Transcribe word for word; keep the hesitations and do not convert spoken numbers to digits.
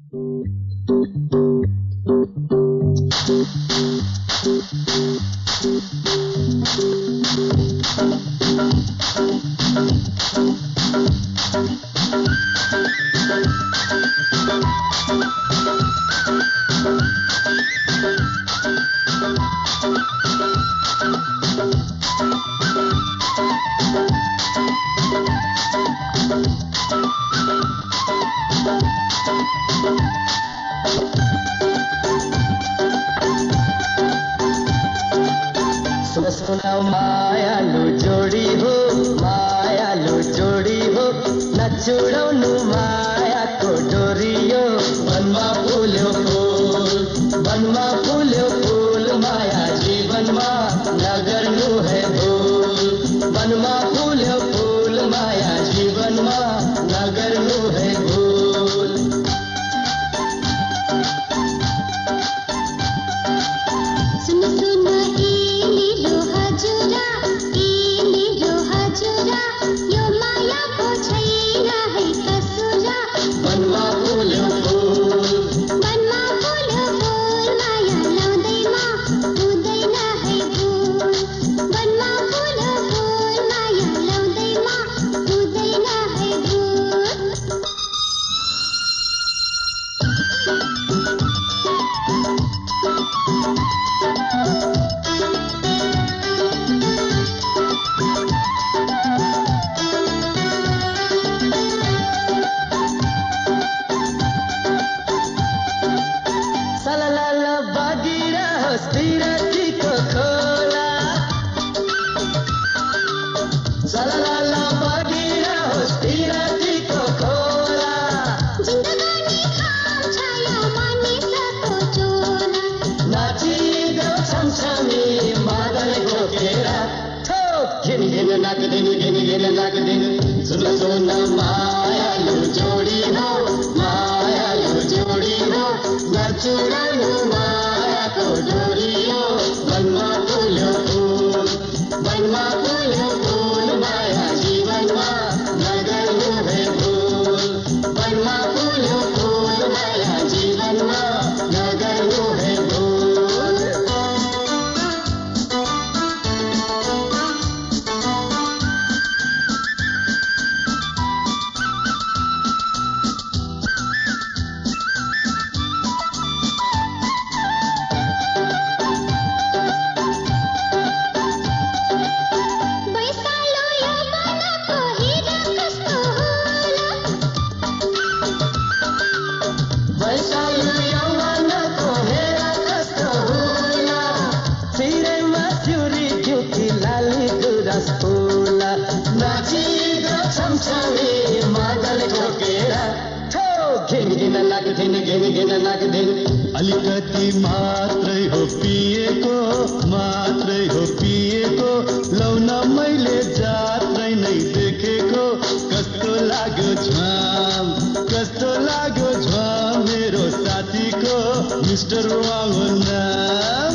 सुना मायालु जोडी हो मायालु जोडी हो नचुडाउनु मायाको डोरियो वनमा फुल्यो फूल वनमा फुल्यो फूल माया जीवनमा नगर्नु है भूल वनमा फुल्यो फूल माया जीवनमा नगर्नु है भूल सुन सुन तिरतीको खोला सलाला बगिरहोस् तिरतीको खोला जिन्दगानी खाम छाया मानिसको चोला नाचिदेऊ छमछमी मादल घोकेर ठोक घिन घिन नाक दिन घिन घिन नाक दिन सुन सुन मायालु जोडी हो मायालु जोडी हो नचुडाउनु मायाको डोरियो वनमा फुल्यो फूल वनमा फुल्यो फूल माया जीवनमा नगर्नु है भूल वनमा फुल्यो फूल माया जीवनमा नगर्नु है भूल अलिकति मात्रै हो पिएको मात्रै हो पिएको लौन मैले जात्रै नै देखेको कस्तो लाग्यो झ्वाम कस्तो लाग्यो झ्वाम मेरो साथीको मिस्टर वाङ हो नाम